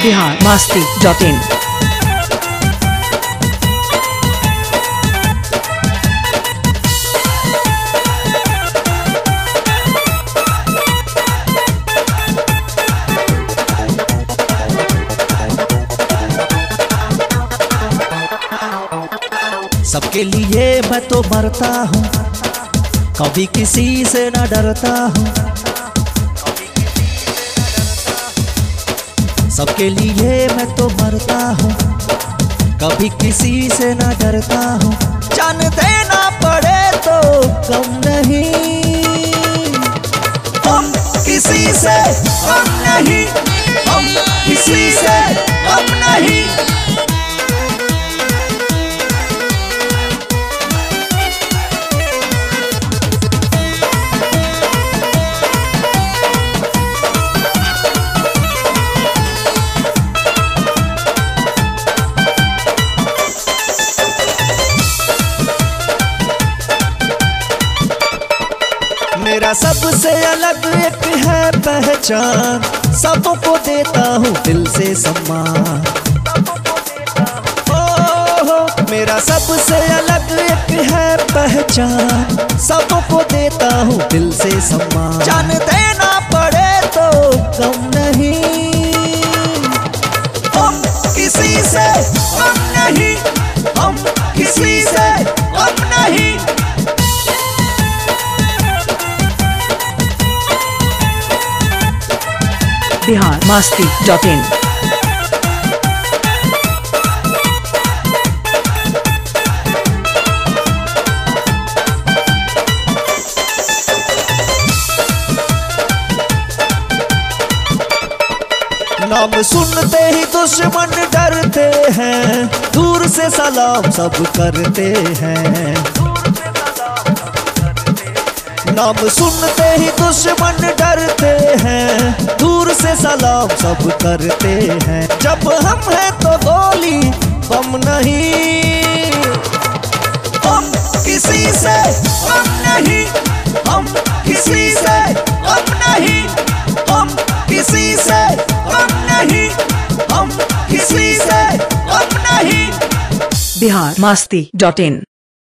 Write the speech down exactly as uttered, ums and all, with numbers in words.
Bihar Masti dot इन। सबके लिए मैं तो मरता हूँ, कभी किसी से न डरता हूँ। सबके लिए मैं तो मरता हूँ, कभी किसी से न डरता हूँ। जान देना पड़े तो कम नहीं, हम किसी से कम नहीं, हम किसी से कम नहीं। मेरा सबसे अलग एक है पहचान, सबको देता हूँ दिल से सम्मान। ओ हो, मेरा सबसे अलग एक है पहचान, सबको देता हूँ दिल से सम्मान। जान देना पड़े तो कम नहीं, हम किसी से कम नहीं, हम किसी से कम नहीं। Bihar Masti dot in. नाम सुनते ही दुश्मन डरते हैं, दूर से सलाम सब करते हैं। नाम सुनते ही दुश्मन डरते हैं, दूर से सलाम सब करते हैं। जब हम हैं तो गोली बम नहीं, हम किसी से कम नहीं, हम किसी से कम नहीं, हम किसी से कम नहीं, हम किसी से कम नहीं। बिहार मस्ती डॉट इन।